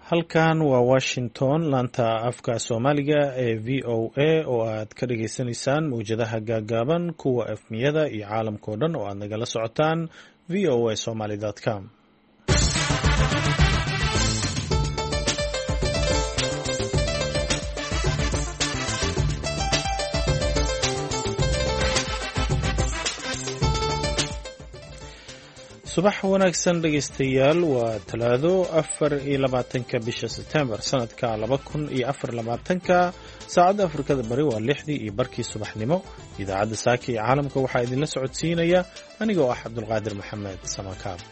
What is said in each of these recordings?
halkan waa washington laanta afka soomaaliga ee v o a oo aad ka dhagaysanaysaan mawjadaha gaagaaban kuwa efmiyada iyo caalamkao dhan oo aad nagala socotaan v o a somaly com. subax wanaagsan dhegaystayaal waa talaado 24 bisha September sanadka 2024 saacadda Afrikada Bari waa 6:00 subaxnimo. idaacadda saaka ee caalamka waxaa idinla socodsiinaya aniga oo ah Cabdulqaadir Maxamed Samakaab.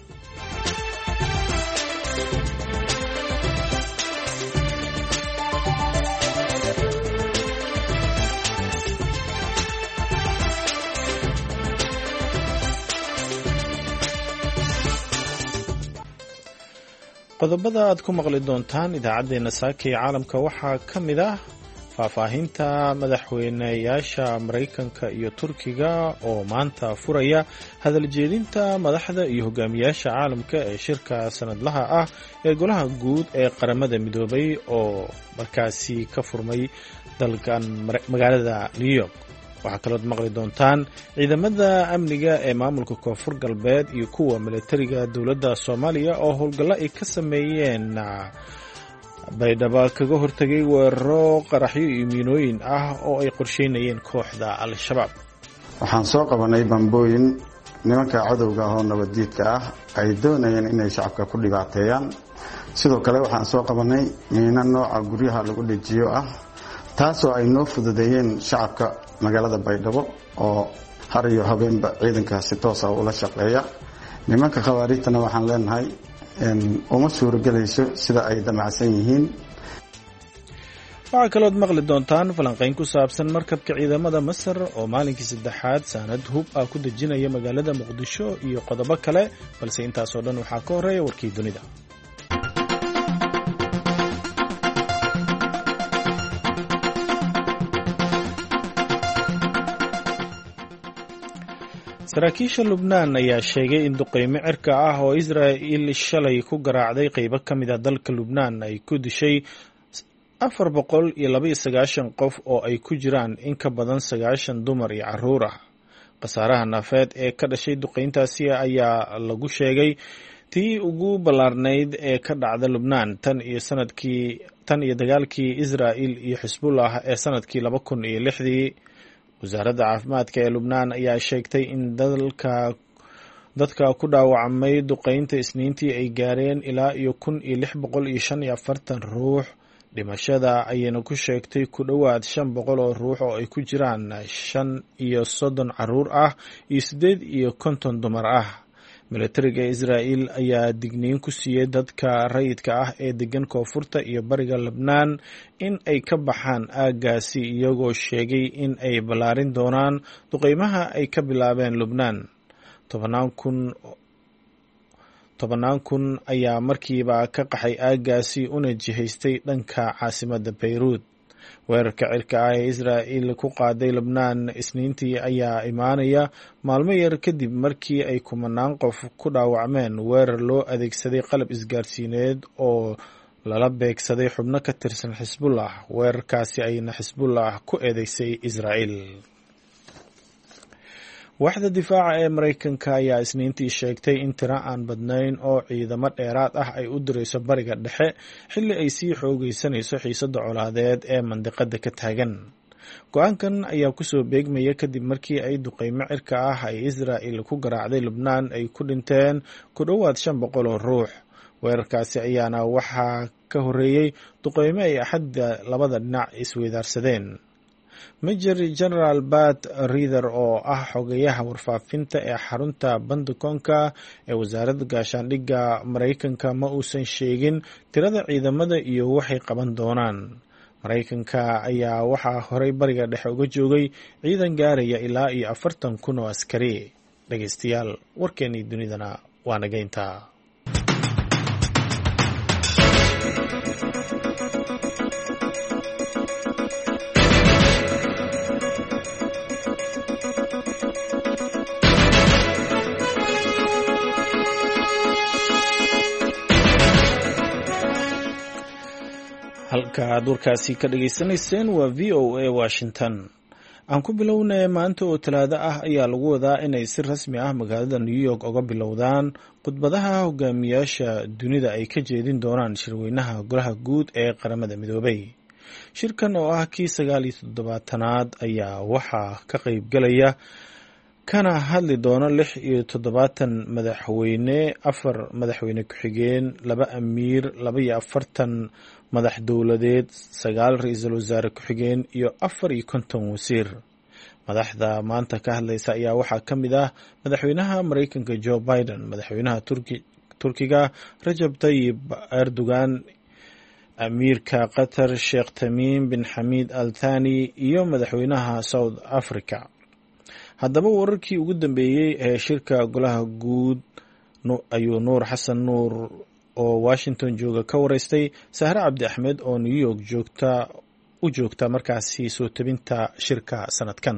qodobada aad ku maqli doontaan idaacadeena saaka ee caalamka waxaa ka mid ah faahfaahinta madaxweynayaasha Mareykanka iyo Turkiga oo maanta furaya hadal jeedinta madaxda iyo hogaamiyaasha caalamka ee shirka sanadlaha ah ee golaha guud ee qaramada midoobay oo markaasi ka furmay dalkan magaalada New York. waxaa kalood maqli doontaan ciidamada amniga ee maamulka koonfur galbeed iyo kuwa militariga dowladda Soomaaliya oo howlgallo ay ka sameeyeen baydhabo kaga hortagay weeraro qaraxyo iyo miinooyin ah oo ay qorsheynayeen kooxda Al-Shabaab. waxaan soo qabanay bambooyin nimanka cadowga ah oo nabadiidka ah ay doonayeen inay shacabka ku dhibaateeyaan. sidoo kale waxaan soo qabanay miino nooca guryaha lagu dhajiyo ah taasoo ay noo fududeeyeen shacabka magaalada Baydhabo oo har iyo habeenba ciidanka si toos ah ula shaqeeya. nimanka khawaarijtana waxaan leenahay uma suurogelayso sida ay damacsan yihiin. waxaa kalood maqli doontaan falanqayn ku saabsan markabka ciidamada Masar oo maalinkii saddexaad saanad hub ah ku dejinaya magaalada Muqdisho iyo qodobo kale, balse intaasoo dhan waxaa ka horeeya warkii dunida. saraakiisha Lubnaan ayaa sheegay in duqeymo cirka ah oo Israa'iil shalay ku garaacday qaybo ka mid ah dalka Lubnaan ay ku dishay 429 qof oo ay ku jiraan in ka badan 90 dumar iyo carruur ah. khasaaraha nafeed ee ka dhashay duqeyntaasi ayaa lagu sheegay tii ugu ballaarnayd ee ka dhacda Lubnaan tan iyo dagaalkii Israa'iil iyo Xisbullah ee sanadkii 2006. wasaaradda caafimaadka ee Lubnaan ayaa sheegtay in dadka ku dhaawacmay duqeynta Isniintii ay gaareen ilaa 1645 ruux. dhimashada ayayna ku sheegtay ku dhowaad 500 oo ruux oo ay ku jiraan 35 carruur ah iyo 58 dumar ah. militariga Israa'iil ayaa digniin ku siiyey dadka rayidka ah ee degan koonfurta iyo bariga Lubnaan in ay ka baxaan aaggaasi, iyagoo sheegay in ay ballaarin doonaan duqeymaha ay ka bilaabeen Lubnaan. 10,000 kun ayaa markiiba ka qaxay aaggaasi una jihaystay dhanka caasimadda Beirut. weerarka cirka ah ee Israa'iil ku qaaday Lubnaan Isniintii ayaa imaanaya maalmo yar kadib markii ay 10 qof ku dhaawacmeen weerar loo adeegsaday qalab isgaarsiineed oo lala beegsaday xubno ka tirsan Xisbullah. weerarkaasi ayna Xisbullah ku eedeysay Israa'iil. waaxda difaaca ee Mareykanka ayaa Isniintii sheegtay in tiro aan badnayn oo ciidamo dheeraad ah ay u dirayso bariga dhexe xilli ay sii xoogaysanayso xiisadda colaadeed ee mandiqada ka taagan. go-aankan ayaa kusoo beegmaya kadib markii ay duqeymo cirka ah ay Israa'iil ku garaacday Lubnaan ay ku dhinteen ku dhowaad 500 oo ruux. weerarkaasi ayaana waxaa ka horeeyey duqeymo ay Axadda labada dhinac isweydaarsadeen. Major General Pat Ryder oo ah xogayaha warfaafinta ee xarunta Pentagon-ka ee wasaaradda gaashaandhigga Mareykanka ma uusan sheegin tirada ciidamada iyo waxay qaban doonaan. Mareykanka ayaa waxaa horey bariga dhexe uga joogay ciidan gaaraya ilaa 40,000 oo askari. dhegaystayaal warkeenii dunidana waa nageynta. halka duurkaasi ka dhageysanayseen waa v o a Washington. aan ku bilownay maanta oo talaado ah ayaa lagu wadaa inay si rasmi ah magaalada New York uga bilowdaan khudbadaha hogaamiyaasha dunida ay ka jeedin doonaan shirweynaha golaha guud ee qaramada midoobay. shirkan oo ah kii 79aad ayaa waxaa ka qayb galaya kana hadli doona 76 madaxweyne, 4 madaxweyne ku-xigeen, 2 amiir, 42 madax dowladeed, 9 ra'iisul wasaare ku-xigeen iyo 54 wasiir. madaxda maanta ka hadlaysa ayaa waxaa ka mid ah madaxweynaha Mareykanka Joe Biden, madaxweynaha Turkiga Recep Tayyip Erdogan, amiirka Qatar Sheikh Tamim bin Hamad Al Thani iyo madaxweynaha South Africa. haddaba wararkii ugu dambeeyey ee shirka golaha guud ayuu Nuur Xasan Nuur oo Washington jooga ka wareystay Sahra Cabdi Axmed oo New York joogta markaasi soo tabinta shirka sanadkan.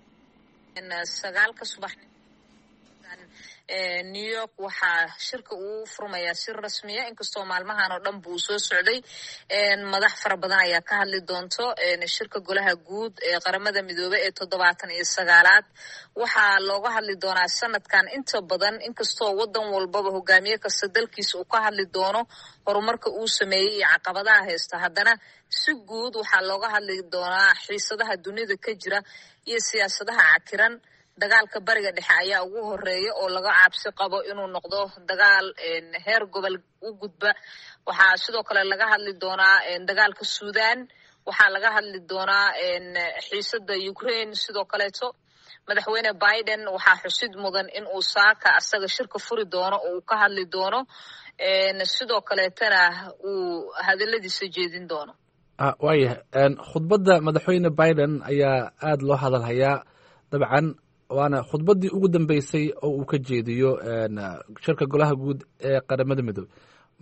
New York waxaa shirka uu furmayaa si rasmi ah inkastoo maalmahan oo dhan buu soo socday madax fara badan ayaa ka hadli doonto shirka golaha guud ee qaramada midoobay ee 79aad waxaa looga hadli doonaa sanadkan inta badan inkastoo wadan walbaba hogaamiye kasta dalkiisa uu ka hadli doono horumarka uu sameeyay iyo caqabadaha haysta haddana si guud waxaa looga hadli doonaa xiisadaha dunida ka jira iyo siyaasadaha cakiran. dagaalka bariga dhexe ayaa ugu horeeya oo laga cabsi qabo inuu noqdo dagaal heer gobol u gudba. waxaa sidoo kale laga hadli doonaa dagaalka Suudaan, waxaa laga hadli doonaa xiisada Ukraine. sidoo kaleeto madaxweyne Biden waxaa xusid mudan in uu saaka asaga shirka furi doono oo uu ka hadli doono sidoo kaleetana uu hadaladiisa jeedin doono. waayahay khudbadda madaxweyne Biden ayaa aad loo hadal hayaa dabcan waana khudbaddii ugu dambeysay oo uu ka jeediyo shirka golaha guud ee qaramada midoobay.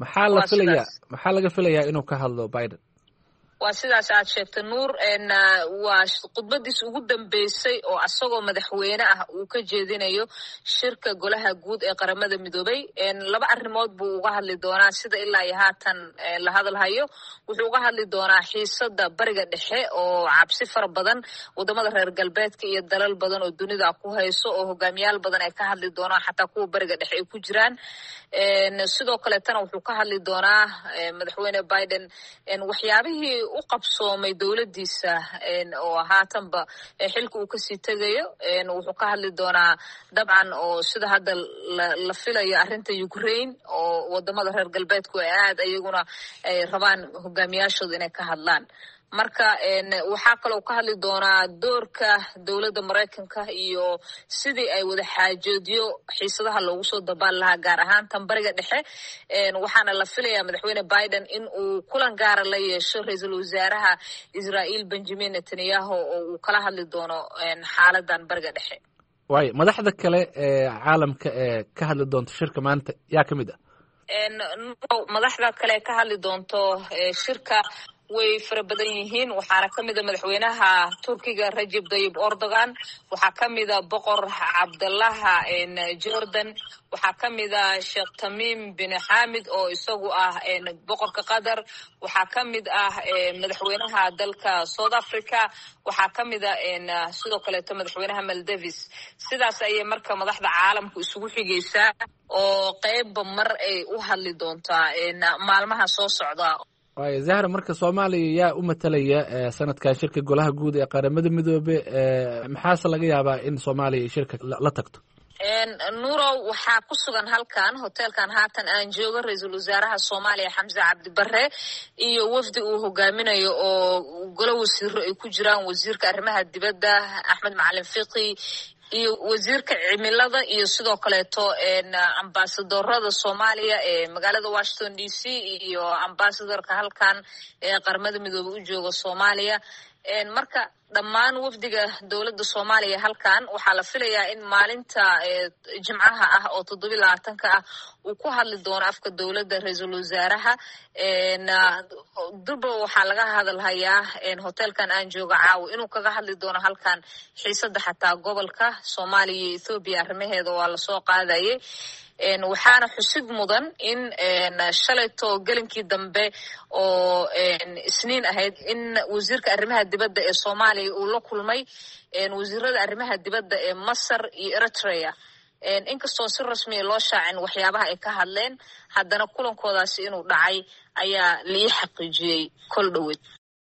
maxaa laga filayaa inuu ka hadlo Biden? waa sidaas aad sheegtay Nuur, waa khudbadiis ugu dambeysay oo asagoo madaxweyne ah uu ka jeedinayo shirka golaha guud ee qaramada midoobay. 2 arrimood buu uga hadli doonaa sida ilaa iyo haatan la hadalhayo. wuxuu uga hadli doonaa xiisada bariga dhexe oo cabsi fara badan wadamada reer galbeedka iyo dalal badan oo dunida ku hayso oo hogaamiyaal badan ay ka hadli doonaan xataa kuwa bariga dhexe ay ku jiraan. sidoo kaleetana wuxuu ka hadli doonaa madaxweyne Biden waxyaabihii u qabsoomay dowladiisa oo haatanba xilka uu kasii tegayo. wuxuu ka hadli doonaa dabcan oo sida hadda la filayo arrinta Ukraine oo wadamada reer galbeedku aad ayaguna ay rabaan hogaamiyaashooda inay ka hadlaan. marka waxaa kaloo ka hadli doonaa doorka dowladda Mareykanka iyo sidii ay wada xaajoodiyo xiisadaha loogu soo dabaal lahaa gaar ahaan tan bariga dhexe. waxaana la filayaa madaxweyne Biden in uu kulan gaara la yeesho ra'iisul wasaaraha Israel Benjamin Netanyahu oo uu kala hadli doono xaaladan bariga dhexe. waayo madaxda kale ee caalamka ee ka hadli doonto shirka maanta yaa ka mid ah? madaxda kale ka hadli doonto shirka way fara badan yihiin. waxaana ka mid ah madaxweynaha Turkiga Recep Tayyip Erdogan, waxaa ka mid ah boqor Cabdallah Jordan, waxaa ka mid ah Sheikh Tamim bin Hamad oo isagu ah boqorka Qatar, waxaa ka mid ah madaxweynaha dalka South Africa, waxaa ka mid ah sidoo kale madaxweynaha Maldives. sidaas ayay marka madaxda caalamku isugu xigeysaa oo qeybba mar ay u hadli doontaa maalmaha soo socda. waayo Zahra, marka Soomaaliya yaa u matalaya sanadkan shirka golaha guud ee qaramada midoobay, maxaase laga yaabaa in Soomaaliya shirka la tagto? Nuurow, waxaa ku sugan halkan hotelkan haatan aan joogo ra'iisul wasaaraha Soomaaliya Xamse Cabdi Barre iyo wafdi uu hogaaminayo oo golo wasiiro ay ku jiraan wasiirka arrimaha dibadda Axmed Macalin Fiqi iyo wasiirka cimilada iyo sidoo kaleeto ambaasadorada Soomaaliya ee magaalada Washington DC iyo ambaasadorka halkan ee qaramada midoobay u jooga Soomaaliya. marka dhammaan wafdiga dowladda Soomaaliya halkan waxaa la filayaa in maalinta Jimcaha ah oo 27 ah uu ku hadli doono afka dowladda ra'iisul wasaaraha. durba waxaa laga hadalhayaa hotelkan aan jooga caawa inuu kaga hadli doono halkan xiisada xataa gobolka Soomaaliya iyo Ethiopia arrimaheeda waa la soo qaadayay. waxaana xusid mudan in shalayto gelinkii dambe oo isniin ahayd in wasiirka arrimaha dibadda ee Soomaaliya uu la kulmay wasiirada arrimaha dibadda ee Masar iyo Eritrea inkastoo si rasmi loo shaacin waxyaabaha ay ka hadleen haddana kulankoodaasi inuu dhacay ayaa la xaqiijiyay kol dhaweed.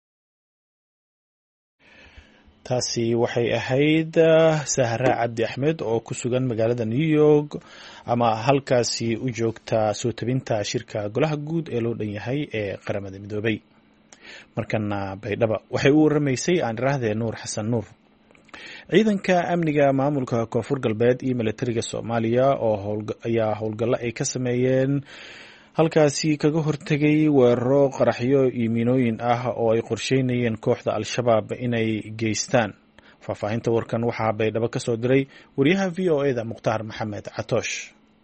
taasi waxay ahayd Sahra Cabdi Axmed oo ku sugan magaalada New York ama halkaasi u joogta soo tabinta shirka golaha guud ee loo dhan yahay ee qaramada midoobay. markana Baydhabo waxay u waramaysay aan iraahdee Nuur Xasan Nuur. ciidanka amniga maamulka Koonfur Galbeed iyo militariga Soomaaliya ayaa howlgallo ay ka sameeyeen halkaasi kaga hortagay weeraro qaraxyo iyo miinooyin ah oo ay qorsheynayeen kooxda Al-Shabaab inay geystaan. faahfaahinta warkan waxaa Baydhabo ka soo diray wariyaha VOA-da Mukhtaar Maxamed Catoosh.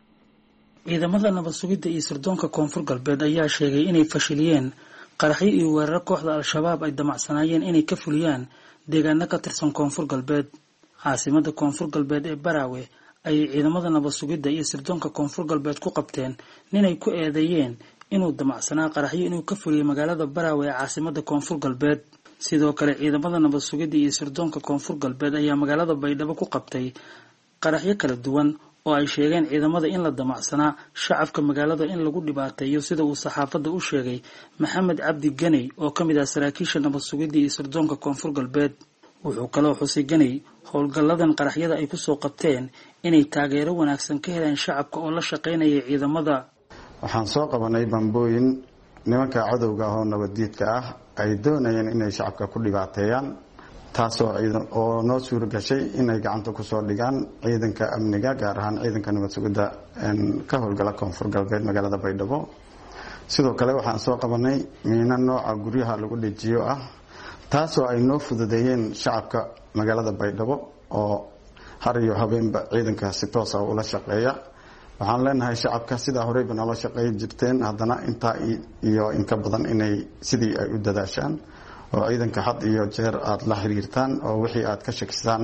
ciidamada nabad sugidda iyo sirdoonka Koonfur Galbeed ayaa sheegay inay fashiliyeen qaraxyo iyo weeraro kooxda Al-Shabaab ay damacsanaayeen inay ka fuliyaan deegaano ka tirsan Koonfur Galbeed. caasimada Koonfur Galbeed ee Baraawe ayay ciidamada nabad sugidda iyo sirdoonka Koonfur Galbeed ku qabteen ninay ku eedeeyeen inuu damacsanaa qaraxyo inuu ka fuliyo magaalada Baraawe ee caasimada Koonfur Galbeed. sidoo kale ciidamada nabad sugidda iyo sirdoonka Koonfur Galbeed ayaa magaalada Baydhabo ku qabtay qaraxyo kala duwan oo ay sheegeen ciidamada in la damacsanaa shacabka magaalada in lagu dhibaateeyo sida uu saxaafadda u sheegay Maxamed Cabdi Ganey oo ka mid ah saraakiisha nabad sugidda iyo sirdoonka Koonfur Galbeed. wuxuu kaloo xusay Ganey howlgalladan qaraxyada ay ku soo qabteen inay taageero wanaagsan ka heleen shacabka oo la shaqeynaya ciidamada. waxaan soo qabanay bambooyin nimanka cadowga ah oo nabadiidka ah ay doonayeen inay shacabka ku dhibaateeyaan taasoo oo noo suuro gashay inay gacanta ku soo dhigaan ciidanka amniga gaar ahaan ciidanka nabad sugidda ka howlgala Koonfur Galbeed magaalada Baydhabo. sidoo kale waxaan soo qabanay miino nooca guryaha lagu dhajiyo ah taasoo ay noo fududeeyeen shacabka magaalada Baydhabo oo har iyo habeenba ciidanka si toos ah ula shaqeeya. waxaan leenahay shacabka sida horeyba nala shaqeey jirteen haddana inta iyo in ka badan inay sidii ay u dadaashaan oo ciidanka had iyo jeer aad la xiriirtaan oo wixii aad ka shakisaan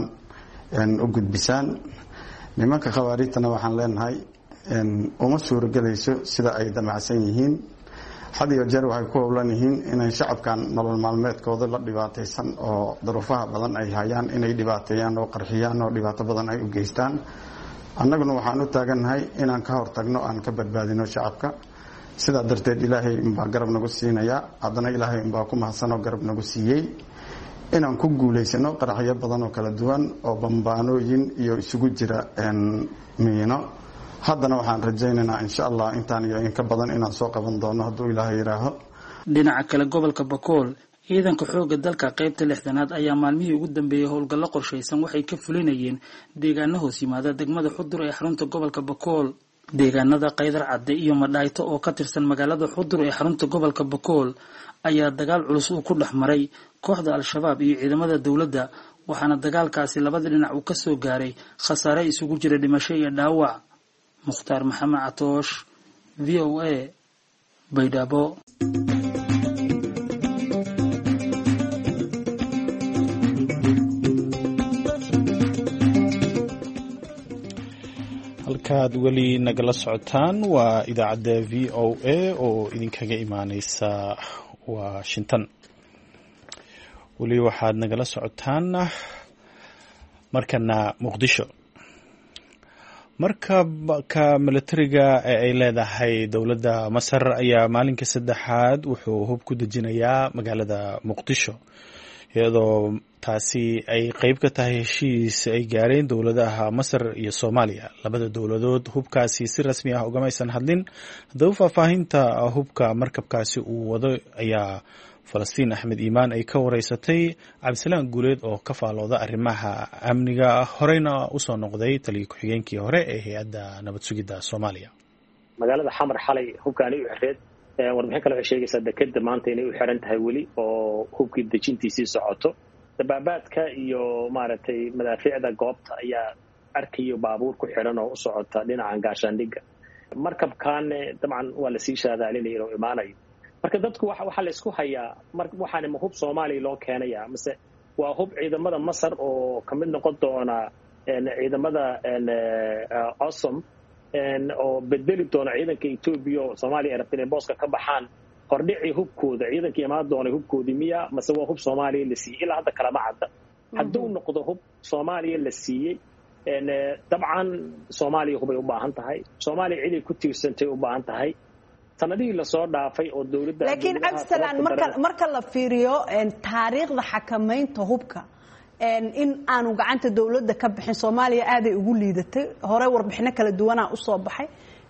u gudbisaan. nimanka khawaarijtana waxaan leenahay uma suurogelayso sida ay damacsan yihiin. had iyo jeer waxay ku howlan yihiin inay shacabkan nolol maalmeedkooda la dhibaataysan oo daruufaha badan ay hayaan inay dhibaateeyaan oo qarxiyaan oo dhibaato badan ay u geystaan. annaguna waxaan u taagannahay inaan ka hortagno aan ka badbaadino shacabka. sidaa darteed ilaahay unbaa garab nagu siinaya haddana ilaahay unbaa ku mahadsanoo garab nagu siiyey inaan ku guulaysano qaraxyo badan oo kala duwan oo bambaanooyin iyo isugu jira miino. haddana waxaan rajaynaynaa insha Allah intaan iyo in ka badan inaan soo qaban doono hadduu ilaahay yiraaho. dhinaca kale gobolka Bakool ciidanka xoogga dalka qaybta 6aad ayaa maalmihii ugu dambeeyay howlgallo qorsheysan waxay ka fulinayeen deegaano hoos yimaada degmada Xudur ee xarunta gobolka Bakool. deegaanada Qaydar Cadde iyo Madhayto oo ka tirsan magaalada Xudur ee xarunta gobolka Bakool ayaa dagaal culus uu ku dhexmaray kooxda Al-Shabaab iyo ciidamada dawladda waxaana dagaalkaasi labada dhinac uu ka soo gaaray khasaare isugu jira dhimasho iyo dhaawac. Mukhtaar Maxamed Catoosh VOA Baydhabo. halkaad weli nagala socotaan waa idaacadda VOA oo idinkaga imaaneysa Washington. weli waxaad nagala socotaan markana Muqdisho. markabka militariga ee ay leedahay dowladda Masar ayaa maalinka saddexaad wuxuu hub ku dejinayaa magaalada Muqdisho iyadoo taasi ay qayb ka tahay heshiis ay gaareen dowladaha Masar iyo Soomaaliya. labada dowladood hubkaasi si rasmi ah ugamaysan hadlin. haddaba faahfaahinta hubka markabkaasi uu wado ayaa Falastiin Axmed Iimaan ay ka wareysatay Cabdisalaan Guuleed oo ka faalooda arrimaha amniga horeyna u soo noqday taliye ku-xigeenkii hore ee hay'adda nabad sugidda Soomaaliya. magaalada Xamar xalay hubkaani u xireed warbixin kale waxay sheegaysaa dekedda maanta inay u xiran tahay weli oo hubkii dejintiisii socoto. dabaabaadka iyo maaragtay madaafiicda goobta ayaa arkayo baabuur ku xiran oo u socota dhinaca gaashaandhigga. markabkan dabcan waa la sii shaadaalinaya inuu imaanayo. marka dadku waxa la isku hayaa waxaan ma hub Soomaaliya loo keenaya mise waa hub ciidamada Masar oo kamid noqon doona ciidamada awesome oo bedeli doona ciidanka Ethiopia oo Soomaaliya ay rabteen booska ka baxaan hordhici hubkooda ciidanka imaan doona hubkoodii miya mase waa hub Soomaaliya la siiyay ilaa hadda kala ma cadda hadduu noqdo hub Soomaaliya la siiyay dabcan Soomaaliya hubay u baahan tahay Soomaaliya cid ay ku tiirsantay u baahan tahay sanadii la soo dhaafay oo dawladda laakiin Cabdisalaan marka la fiiriyo taariikhda xakamaynta hubka in aanu gacanta dawladda ka bixin Soomaaliya aad ay ugu liidatay hore warbixino kala duwan u soo baxay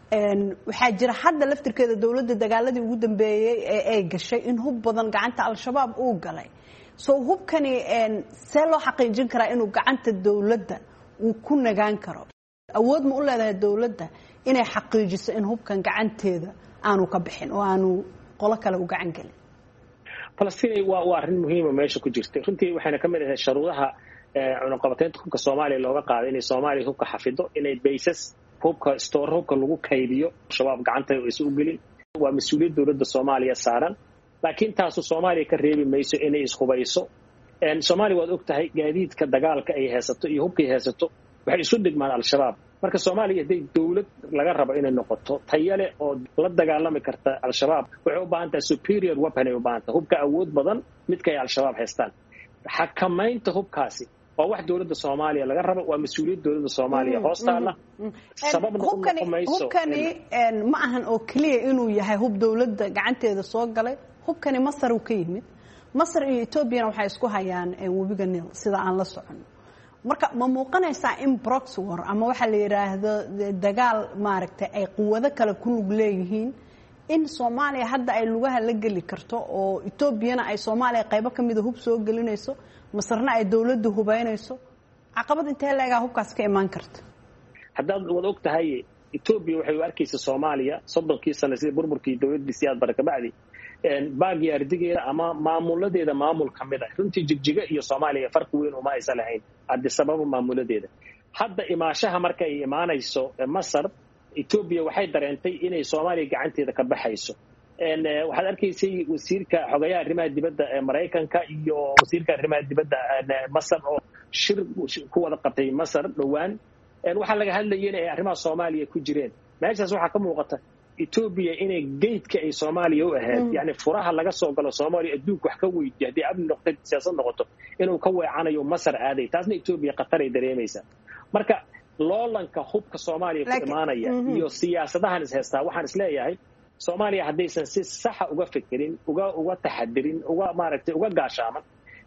waxaa jira hadda laftirkeeda dawladda dagaaladii ugu dambeeyay ee ay gashay in hub badan gacanta al-shabaab uu galay soo hubkani see loo xaqiijin karaa inuu gacanta dawladda uu ku nagaan karo awood ma u leedahay dawladda inay xaqiijiso in hubkan gacanteeda aanu ka bixin oo aanu qolo kale u gacan gelin Palestine waa arrin muhiim ah meesha ku jirta runtii waxayna ka mid ahayd sharuudaha cunaqabateynta hubka Soomaaliya looga qaaday inay Soomaaliya hubka xafido inay baysas hubka store hubka lagu kaydiyo shabaab gacanta ay isu gelin waa mas'uuliyad dawladda Soomaaliya saaran laakiin taas Soomaaliya ka reebi mayso inay isqubayso Soomaaliya waad ogtahay gaadiidka dagaalka ay haysato iyo hubka ay haysato waxay isu dhigmaan al-shabaab marka Soomaaliya haday dawlad laga rabo inay noqoto tayale oo la dagaalami karta al-shabaab waxay u baahan tahay superior weapon ay u baahan tahay hubka awood badan midka ay al-shabaab haystaan xakamaynta hubkaasi waa wax dawladda Soomaaliya laga rabo waa mas'uuliyad dawladda Soomaaliya hoostaala sababna hubkani ma ahan oo kaliya inuu yahay hub dawladda gacanteeda soo galay hubkani Masar uu ka yimid Masar iyo Ethiopia waxay isku hayaan webiga Nile sida aan la socono marka ma muuqanaysaa in proxy war ama waxa la yiraahdo dagaal maaragtay ay quwado kale ku lug leeyihiin in Soomaaliya hadda ay lugaha la gali karto oo Ethiopia ay Soomaaliya qaybo kamid ah hub soo galinayso Masarna ay dawladdu hubaynayso caqabad intee leeyahay hubkaas ka iman karto hadda wad ogtahay Ethiopia waxay u arkaysaa Soomaaliya 30 sano sida burburkii dawladda siyaad baraka bacdi baagi ardigeeda ama maamuladeeda maamul kamid ah runtii jigjiga iyo Soomaaliya farq weyn uma aysan lahayn hadda sabab maamuladeeda hadda imaashaha marka ay imaanayso Masar Ethiopia waxay dareentay inay Soomaaliya gacanteeda ka baxayso waxaad arkaysay wasiirka xogayaha arrimaha dibadda ee Mareykanka iyo wasiirka arrimaha dibadda Masar oo shir ku wada qabtay Masar dhawaan waxa laga hadlayay in ay arrimaha Soomaaliya ku jireen meeshaas waxa ka muuqata Ethiopia inay geedka ay Soomaaliya u ahayd yani furaha laga soo galo Soomaaliya adduunka wax ka weydiiyay hadii amni noqdo siyaasad noqoto inuu ka weecanayo Masar aaday taasna Ethiopia qatar ay dareemaysa marka loolanka hubka Soomaaliya ku imaanaya iyo siyaasadahan is haystaa waxaan is leeyahay Soomaaliya hadaysan si sax ah uga fikirin uga taxadirin uga gaashaaman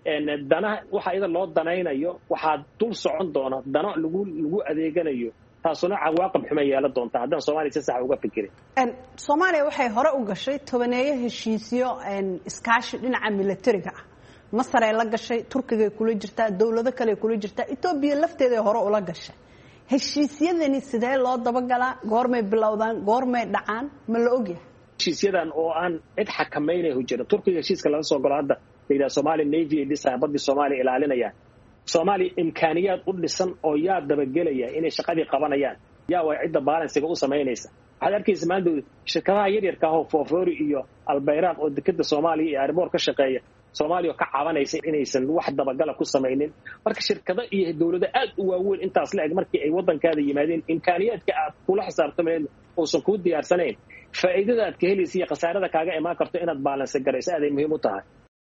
dana waxa iyada loo danaynayo waxa dul socon doona dana lagu adeeganayo taasuna cawaaqib xumo yeelan doonta haddaan Soomaaliya si sax uga fikirin Soomaaliya waxay hore u gashay tobaneeyo heshiisyo iskaashi dhinaca militariga ah Masar ay la gashay Turkiga ay kula jirtaa dawlado kale ay kula jirtaa Ethiopia lafteeda hore u la gashay heshiisyadani sidee loo dabagalaa goormay bilowdaan goormay dhacaan ma la ogyahay heshiisyadan oo aan cid xakameynay u jira Turkiga heshiiska laga soo galo hadda leeyahay Somali Navy ay dhisay Soomaaliya ilaalinayaan Soomaaliya imkaaniyaad u dhisan oo yaa dabagelaya inay shaqadii qabanayaan yaa way cid balance-ga u sameynaysa waxaad arkaysaa maanta shirkadaha yaryarka ah oo Fofori iyo Albayraaq oo dekada Soomaaliya iyo airport ka shaqeeya Soomaaliya ka cabanaysa inaysan wax dabagala ku sameynin marka shirkada iyo dawladda aad u waaweyn intaas la eg markii ay wadankaada yimaadeen imkaaniyaadka aad kula xisaabtameen oo soo ku diyaarsanayn faa'iidada aad ka helayso iyo khasaarada kaaga imaan karto inaad balance garayso aad ay muhiim u tahay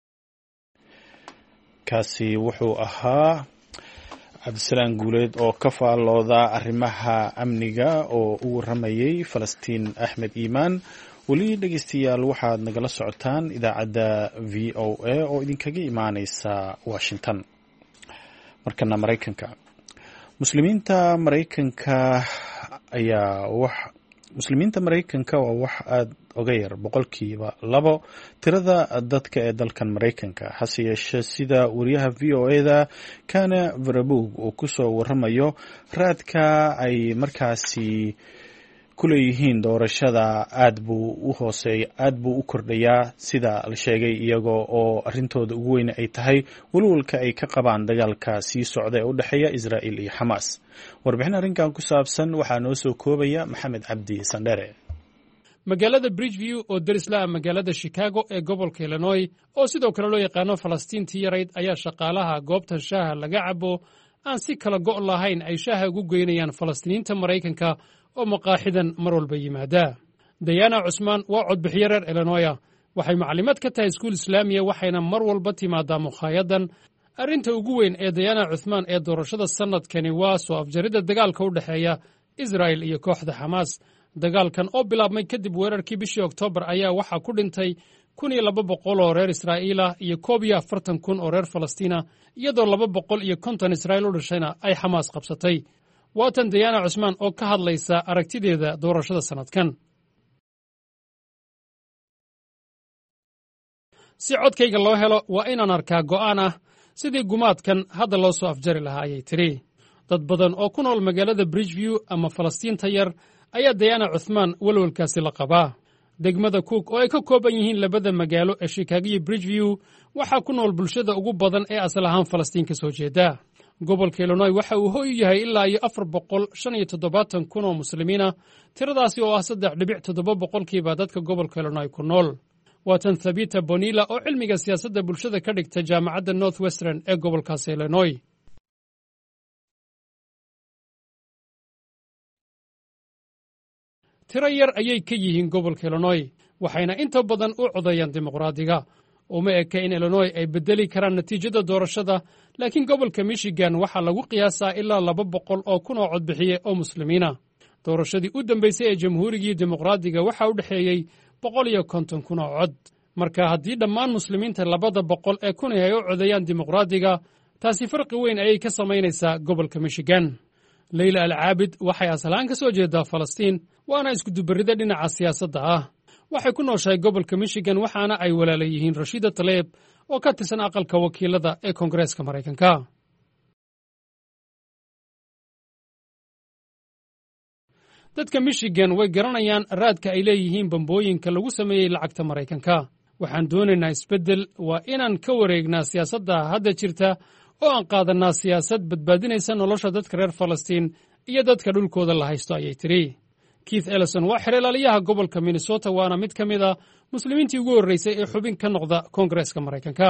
kaasi wuxuu ahaa Cabdisalaan Guuleed oo ka faallooda arrimaha amniga oo u waramayay Falastiin Axmed Iimaan weli dhegeystayaal waxaad nagala socotaan idaacadda VOA oo idinkaga imaaneysa Washington markana Mareykanka muslimiinta Mareykanka waa wax aad uga yar 2% tirada dadka ee dalkan Mareykanka hase yeeshee sida wariyaha VOA-da Kana Verabug oo ku soo waramayo raadka ay markaasi ku leeyihiin doorashada aad buu u kordhayaa sida la sheegay iyagoo oo arrintooda ugu weyn ay tahay walwalka ay ka qabaan dagaalka sii socda ee u dhexeeya Israa'iil iyo Xamaas warbixin arrinkan ku saabsan waxaa noo soo koobaya Maxamed Cabdi Sandere magaalada Bridgeview oo darisla magaalada Chicago ee gobolka Illinois oo sidoo kale loo yaqaano Falastiintii yarayd ayaa shaqaalaha goobta shaaha laga cabo aan si kala go' lahayn ay shaaha ugu geynayaan Falastiiniinta Mareykanka oo maqaaxidan mar walba yimaada. dayana cusmaan waa codbixiye reer illinoya. waxay maclimad ka tahay iskuul islaamiya waxayna mar walba timaadaa mukhaayadan. arrinta ugu weyn ee dayana cuthmaan ee doorashada sannadkani waa soo afjaridda dagaalka u dhexeeya israa'il iyo kooxda xamaas. dagaalkan oo bilaabmay kadib weerarkii bishii oktoobar ayaa waxaa ku dhintay 1,200 oo reer Israa'iila iyo 41,000 oo reer Falastiina, iyadoo 250 Israa'iil u dhashayna ay xamaas qabsatay. waatan dayana cusmaan oo ka hadlaysa aragtideeda doorashada sannadkan. si codkayga loo helo waa inaan arkaa go'aan ah sidii gumaadkan hadda loo soo afjari lahaa, ayay tidhi. dad badan oo ku nool magaalada Bridgeview ama Falastiinta yar ayaa dayana cuthmaan walwalkaasi la qabaa. degmada Cook oo ay ka kooban yihiin labada magaalo ee Chicago iyo Bridgeview waxaa ku nool bulshada ugu badan ee asal ahaan Falastiin ka soo jeeda. gobolka Illinois waxa uu hoy u yahay ilaa iyo 475,000 oo muslimiina, tiradaasi oo ah 3.7% dadka gobolka Illinois ku nool. waatan Thabita Bonilla oo cilmiga siyaasadda bulshada ka dhigta jaamacadda Northwestern ee gobolkaas Illinois. tiro yar ayay ka yihiin gobolka Illinois, waxayna inta badan u codayaan dimuqraadiga. uma eka in Illinois ay bedeli karaan natiijada doorashada, laakiin gobolka Michigan waxaa lagu qiyaasaa ilaa 200,000 oo codbixiye oo muslimiina. doorashadii u dambaysay ee jamhuurigii dimuqraadiga waxaa u dhexeeyey 150,000 oo cod. marka haddii dhammaan muslimiinta 200,000 ee kun ay u codayaan dimuqraadiga, taasi farqi weyn ayay ka samaynaysaa gobolka Michigan. Leyla Al-Caabid waxay asalaan ka soo jeedaa Falastiin, waana iskudubarrida dhinaca siyaasadda ah. waxay ku nooshahay gobolka Michigan waxaana ay walaala yihiin Rashida Tlaib oo ka tirsan aqalka wakiilada ee Koongareeska Maraykanka. dadka Michigan way garanayaan raadka ay leeyihiin bambooyinka lagu sameeyey lacagta Maraykanka. waxaan doonaynaa isbeddel, waa inaan ka wareegnaa siyaasadda hadda jirta oo aan qaadannaa siyaasad badbaadinaysa nolosha dadka reer Falastiin iyo dadka dhulkooda la haysto, ayay tidhi. Keith Ellison waa xeerlaaliyaha gobolka Minnesota, waana mid ka mid a muslimiintii ugu horraysay ee xubin ka noqda Koongareeska Maraykanka.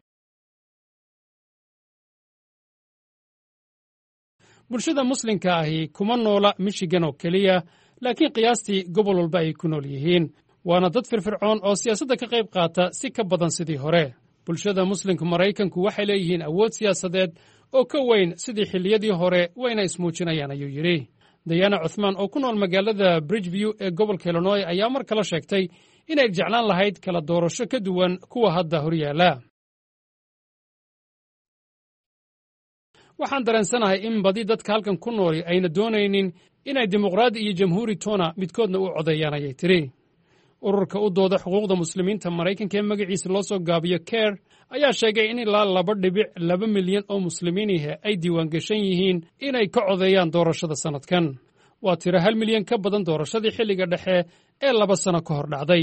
bulshada muslimka ahi kuma noola Michigan oo keliya, laakiin qiyaastii gobol walba ay ku nool yihiin. waana dad firfircoon oo siyaasadda ka qayb qaata si ka badan sidii hore. bulshada muslimka Maraykanku waxay leeyihiin awood siyaasadeed oo ka weyn sidii xilliyadii hore, wayna ismuujinayaan, ayuu yidhi. dayana cuthmaan oo ku nool magaalada Bridgeview ee gobolka Illinois ayaa mar kale sheegtay inay jeclaan lahayd kala doorasho ka duwan kuwa hadda horyaala. waxaan dareensanahay in badi dadka halkan ku nooli ayna doonaynin inay dimuqraadi iyo jamhuuri toona midkoodna u codeeyaan, ayay tidhi. ururka u dooda xuquuqda muslimiinta Maraykanka ee magaciisa loo soo gaabiyo CARE ayaa sheegay in ilaa 2.2 milyan oo muslimiinihi ay diiwaangashan yihiin inay ka codeeyaan doorashada sannadkan. waa tiro 1 milyan ka badan doorashadii xilliga dhexe ee 2 sano ka hor dhacday.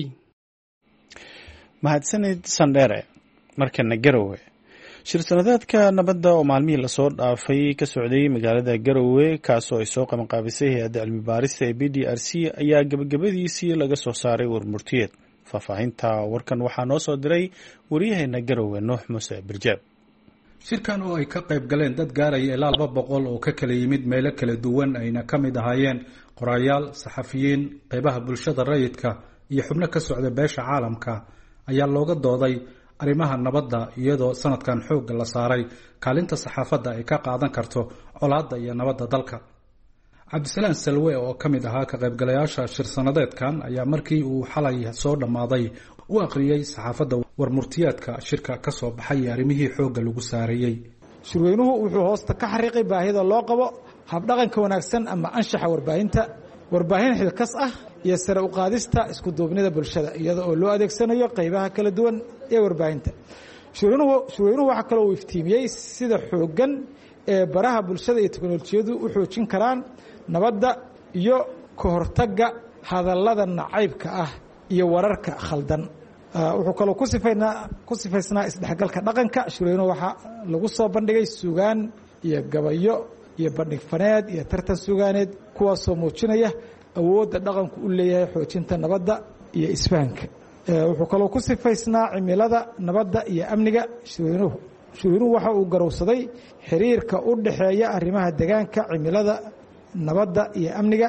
mahadsanid Sandere. markana Garowe. shir-sanadeedka nabadda oo maalmihii lasoo dhaafay ka socday magaalada Garowe, kaasoo ay soo qabanqaabisay hay-adda cilmi baarista ee BDRC, ayaa gabagabadiisii laga soo saaray warmurtiyeed. faahfaahinta warkan waxaa noo soo diray wariyaheena Garowe Nuux Muuse Birjaab. shirkan oo ay ka qayb galeen dad gaaraya ilaa 200 oo ka kala yimid meelo kala duwan, ayna ka mid ahaayeen qorayaal, saxafiyiin, qaybaha bulshada rayidka iyo xubno ka socda beesha caalamka, ayaa looga dooday arrimaha nabadda, iyadoo sanadkan xoogga la saaray kaalinta saxaafadda ay ka qaadan karto colaadda iyo nabadda dalka. Cabdisalaan Salwe oo ka mid ahaa ka qaybgalayaasha shir-sanadeedkan ayaa markii uu xalay soo dhammaaday u akhriyey saxaafadda warmurtiyaadka shirka ka soo baxay arrimihii xoogga lagu saarayey. shirweynuhu wuxuu hoosta ka xariiqay baahida loo qabo habdhaqanka wanaagsan ama anshaxa warbaahinta, warbaahin xilkas ah iyo sare u qaadista isku duubnida bulshada iyada oo loo adeegsanayo qaybaha kala duwan ee warbaahinta. shirweynuhu waxa kale uu iftiimiyey sida xooggan ee baraha bulshada iyo teknolojiyadu u xoojin karaan nabadda iyo ka hortagga hadallada nacaybka ah iyo wararka khaldan. wuxuu kaloo ku sifaysnaa isdhexgalka dhaqanka. shirweynuhu waxaa lagu soo bandhigay suugaan iyo gabayo iyo bandhig faneed iyo tartan suugaaneed, kuwaasoo muujinaya awoodda dhaqanku u leeyahay xoojinta nabadda iyo isfahanka. wuxuu kaloo ku sifaysnaa cimilada, nabadda iyo amniga. shirweynuhu waxa uu garowsaday xiriirka u dhexeeya arrimaha deegaanka, cimilada, nabadda iyo amniga.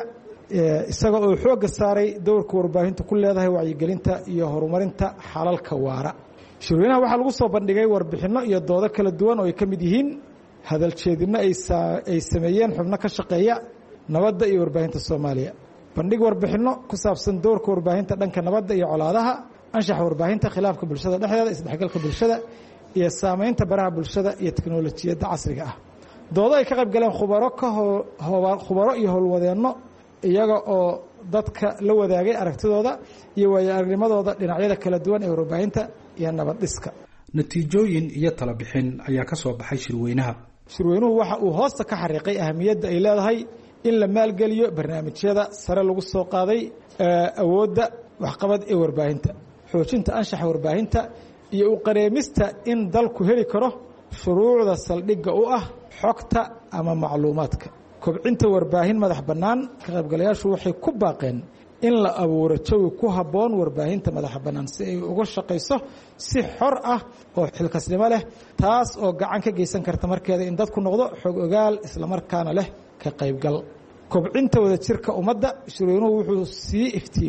isaga oo xoogga saaray dowrka warbaahintu ku leedahay wacyigelinta iyo horumarinta xalalka waara. shirweynaha waxaa lagu soo bandhigay warbixinno iyo doodo kala duwan oo ay ka mid yihiin hadaljeedinno ay sameeyeen xubno ka shaqeeya nabadda iyo warbaahinta Soomaaliya, bandhig warbixinno ku saabsan dowrka warbaahinta dhanka nabadda iyo colaadaha, anshaxa warbaahinta, khilaafka bulshada dhexdeeda, isdhexgalka bulshada iyo saamaynta baraha bulshada iyo teknolojiyadda casriga ah. doodo ay ka qayb galeen khubaro iyo howlwadeenno iyaga oo dadka la wadaagay aragtidooda iyo waayo-aragnimadooda dhinacyada kala duwan ee warbaahinta iyo nabad dhiska. natiijooyin iyo talo bixin ayaa ka soo baxay shirweynaha. shirweynuhu waxa uu hoosta ka xariiqay ahamiyadda ay leedahay in la maalgeliyo barnaamijyada sare lagu soo qaaday awoodda waxqabad ee warbaahinta, xoojinta anshaxa warbaahinta iyo u qareemista in dalku heli karo shuruucda saldhigga u ah xogta ama macluumaadka. kobcinta warbaahin madax bannaan. ka qaybgalayaashu waxay ku baaqeen in la abuuro jawi ku habboon warbaahinta madaxa bannaan si ay uga shaqayso si xor ah oo xilkasnimo leh, taas oo gacan ka geysan karta markeeda in dadku noqdo xog ogaal islamarkaana leh ka qaybgal. kobcinta wadajirka ummadda. shirweynuhu wuxuu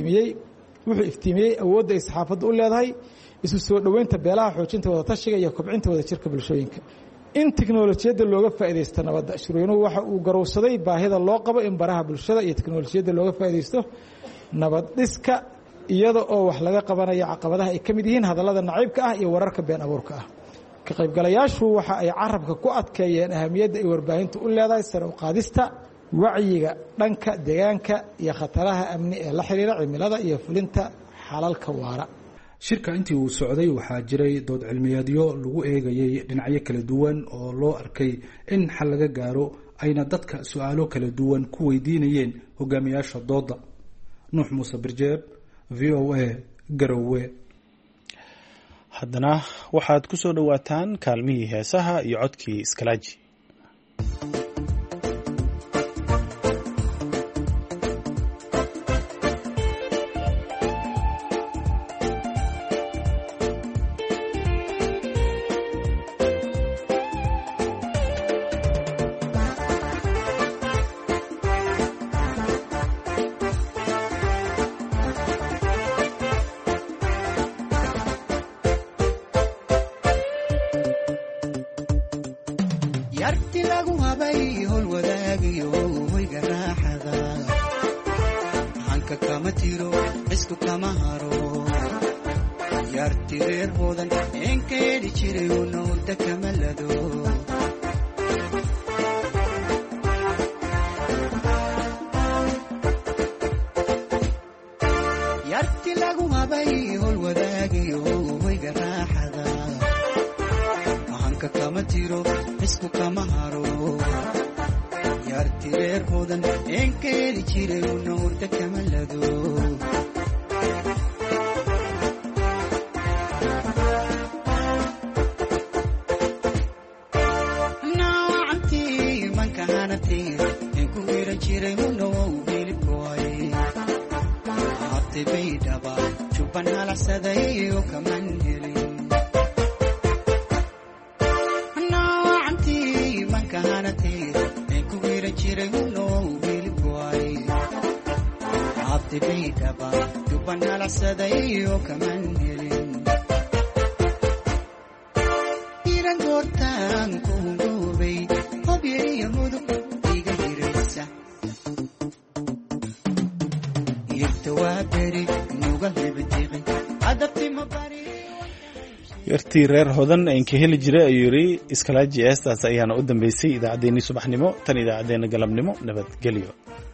iftiimiyey awoodda ay saxaafaddu u leedahay isu soo dhoweynta beelaha, xoojinta wadatashiga iyo kobcinta wadajirka bulshooyinka. in tiknolojiyadda looga faa'iidaysto nabadda. shirweynuhu waxa uu garowsaday baahida loo qabo in baraha bulshada iyo tiknolojiyadda looga faa'iidaysto nabad dhiska iyada oo wax laga qabanayo caqabadaha ay ka mid yihiin hadallada naciibka ah iyo wararka been abuurka ah. ka qaybgalayaashu waxa ay carabka ku adkeeyeen ahamiyadda ay warbaahintu u leedahay sare u qaadista wacyiga dhanka deegaanka iyo khataraha amni ee la xiriira cimilada iyo fulinta xalalka waara. shirka intii uu socday waxaa jiray dood cilmiyeedyo lagu eegayay dhinacyo kala duwan oo loo arkay in xal laga gaaro, ayna dadka su-aalo kala duwan ku weydiinayeen hogaamiyaasha dooda. nuux muuse birjeeb, v o a, garowe. haddana waxaad ku soo dhowaataan kaalmihii heesaha iyo codkii iskalaaji. yarti lagu habay hol wadaagiyo hoyga raaxada, hanka kama tiro isku kama haro. yarti reer hoodan enka yeedhi jiray una hurda kama lado. yarti lagu habay hol wadaagiyo hoyga raaxada, hanka kama tiro isku kama haro. yarti reer hoodan enka yeedhi jiray una hurda kama lado. naacantii manka hanatay inku wiran jiray una wow hilibkooy. habtay bay dhaba jubban halacsaday oo kaman helin. jubban halacsaday oo kaman helin. iran goortaan ku hungoobay hobyaiyo mudug iga hiraysa. yarta waa beri nuga hebatiqi adabtima bari. yartii reer hodan aynka heli jiray ayuu yidhi iskalaaji. eestaas ayaana u dambeysay idaacaddeenii subaxnimo, tan idaacaddeenna galabnimo. nabadgelyo.